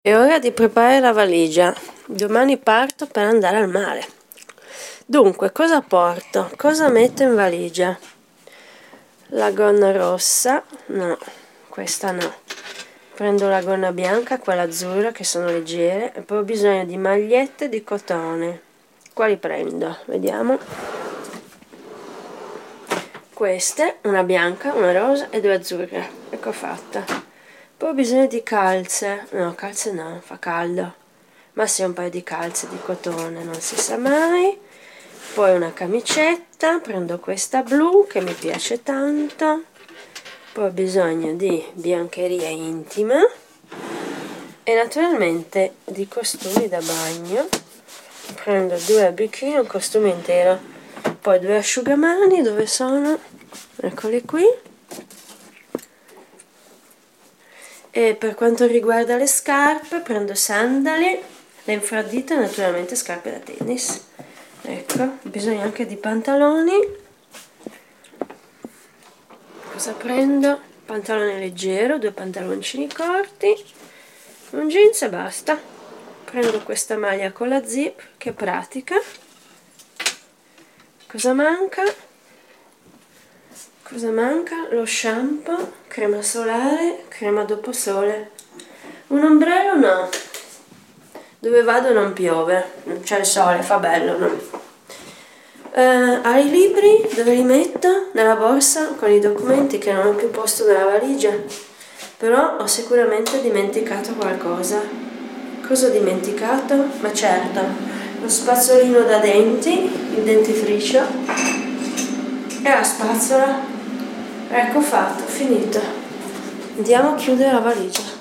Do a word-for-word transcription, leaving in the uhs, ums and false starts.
È ora di preparare la valigia. Domani parto per andare al mare. Dunque, cosa porto? Cosa metto in valigia? La gonna rossa, no, questa no. Prendo la gonna bianca, quella azzurra, che sono leggere, e poi ho bisogno di magliette di cotone. Quali prendo? Vediamo. Queste, una bianca, una rosa e due azzurre. Ecco fatta. Poi ho bisogno di calze. No, calze no, fa caldo. Ma sì, un paio di calze di cotone, non si sa mai. Poi una camicetta, prendo questa blu che mi piace tanto. Poi ho bisogno di biancheria intima e naturalmente di costumi da bagno. Prendo due bikini, un costume intero, poi due asciugamani. Dove sono? Eccoli qui. E per quanto riguarda le scarpe, prendo sandali, le infradito e naturalmente scarpe da tennis. Ecco, ho bisogno anche di pantaloni. Cosa prendo? Pantalone leggero, due pantaloncini corti, un jeans e basta. Prendo questa maglia con la zip, che è pratica. Cosa manca? Cosa manca? Lo shampoo, crema solare, crema dopo sole. Un ombrello no. Dove vado non piove, non c'è il sole, fa bello, no? Uh, ai libri dove li metto? Nella borsa con i documenti che non ho più posto nella valigia. Però ho sicuramente dimenticato qualcosa. Cosa ho dimenticato? Ma certo, lo spazzolino da denti, il dentifricio e la spazzola. Ecco fatto, finito. Andiamo a chiudere la valigia.